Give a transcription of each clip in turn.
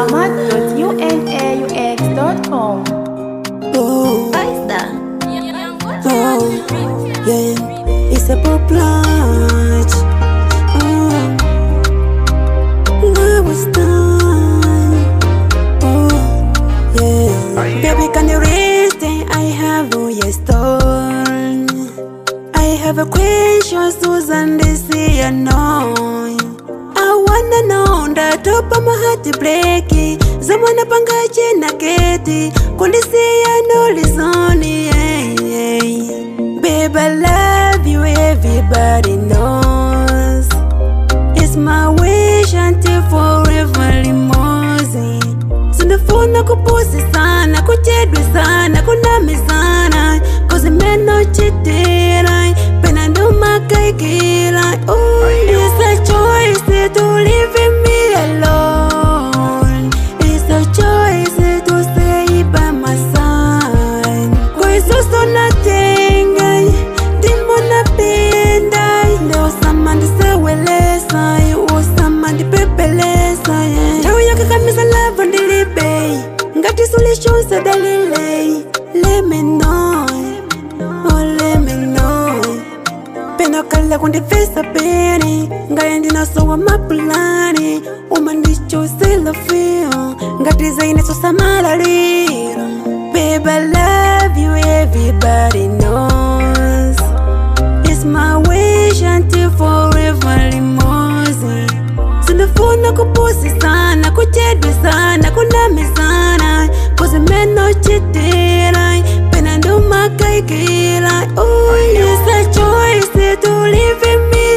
ahmad.unaux.com. Oh, Faisda. oh, yeah, it's a pop lunch. Now it's time. Oh, yeah. Baby, can you rest? I have your stone. I have a question, Susan, this year, no. I wanna know the top of my heart breaky. Zamana pangaje na keti. Kundisia no lizoni, Babe, I love you, everybody knows. It's my wish until forever limousine. Sinafuna kupusi sana, kuchedwe sana, kunami sana. Cause men no chitira, penanduma kaikira. Oh, it's a choice to leave me alone. It's a choice to stay by my side. Cause so nothing, dimona penda. There was someone to say welesa, was someone to pepelesa. Now you can come as a love on the bay. Got this solution, so delay. Let me know, oh let me know. Penakala kundi face peni, ngayendi na sowa mapulani. Umandi chose la feel, ngati zaine so samalari. Babe, I love you, everybody knows. It's my wish until forever limousine. Sinafuna kupusi sana, kuchedwe sana, kunami sana. Cause men no chitira, penanduma kaikira. Oh, it's a choice to leave me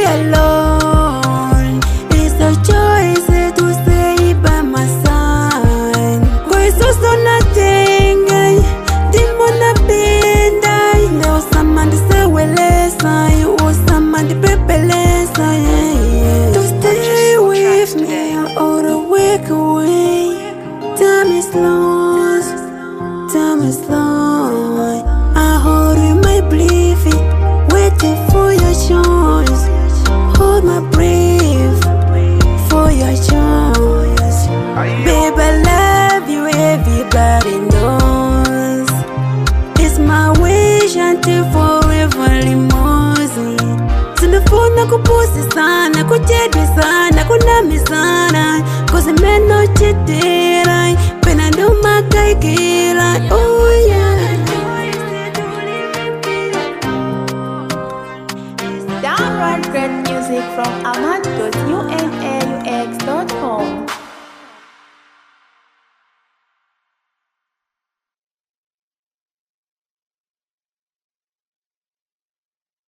alone. It's a choice to stay by my side. Cause so nothing, dimona penda. There was someone to say welesa, was someone to pepelesa, to stay with me or to wake away. Time is lost, time is long. I hold in my belief, waiting for your choice. Hold my breath for your choice. Babe, I love you, everybody knows. It's my wish until forever limousine. Sinafuna kupusi sana, kuchedwe sana, kunami sana. Cause men no chitira, penanduma kaikira. Oh yeah. Download great music from ahmad.unaux.com.